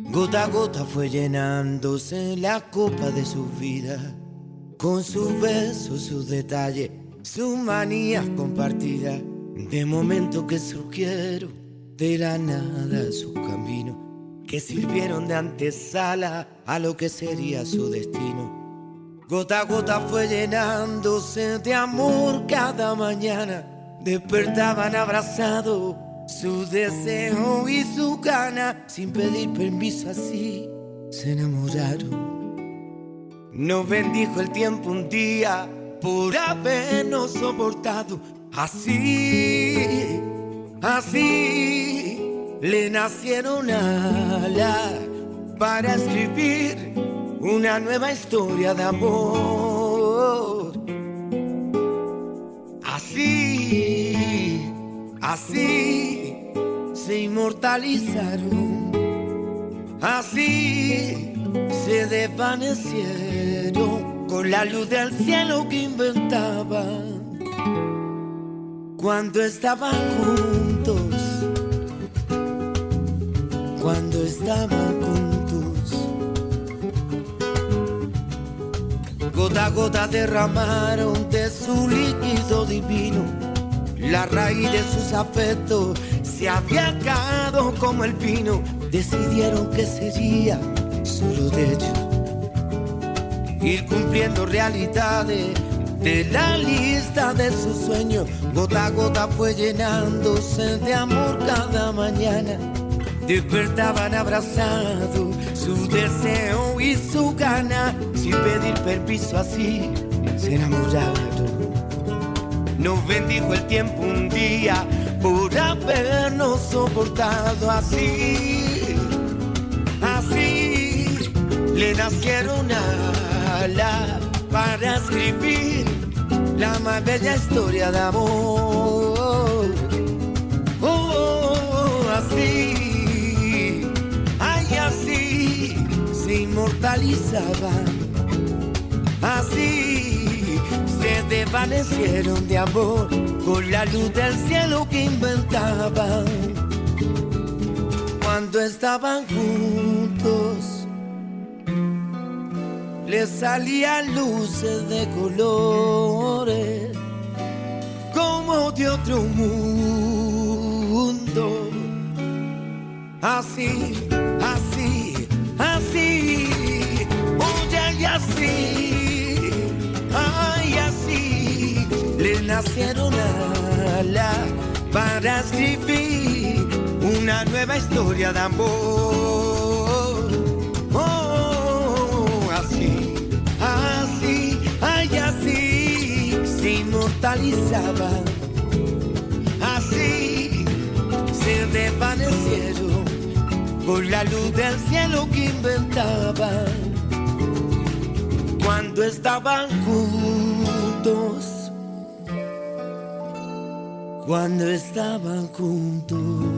Gota a gota fue llenándose la copa de su vida, con sus besos, sus detalles, sus manías compartidas, de momentos que surgieron de la nada su camino, que sirvieron de antesala a lo que sería su destino. Gota a gota fue llenándose de amor cada mañana, despertaban abrazados su deseo y su gana, sin pedir permiso así se enamoraron. Nos bendijo el tiempo un día por habernos soportado. Así, así le nacieron alas para escribir una nueva historia de amor. Así, así se inmortalizaron, así se desvanecieron con la luz del cielo que inventaban cuando estaban juntos, cuando estaban juntos. Gota a gota derramaron de su líquido divino, la raíz de sus afectos se había caído como el pino. Decidieron que sería solo de ellos ir cumpliendo realidades de la lista de sus sueños. Gota a gota fue llenándose de amor cada mañana, despertaban abrazados su deseo y su gana, sin pedir permiso así se enamoraron. Nos bendijo el tiempo un día por habernos soportado. Así, así le nacieron alas para escribir la más bella historia de amor. Oh, así, ay, así se inmortalizaban, así se desvanecieron de amor con la luz del cielo que inventaban cuando estaban juntos. Les salían luces de colores como de otro mundo. Así, así, así, oye, y así, ay, así le nacieron alas para escribir una nueva historia de amor. Oh, así, así, ay, así se inmortalizaban, así se desvanecieron por la luz del cielo que inventaban cuando estaban juntos, cuando estaban juntos.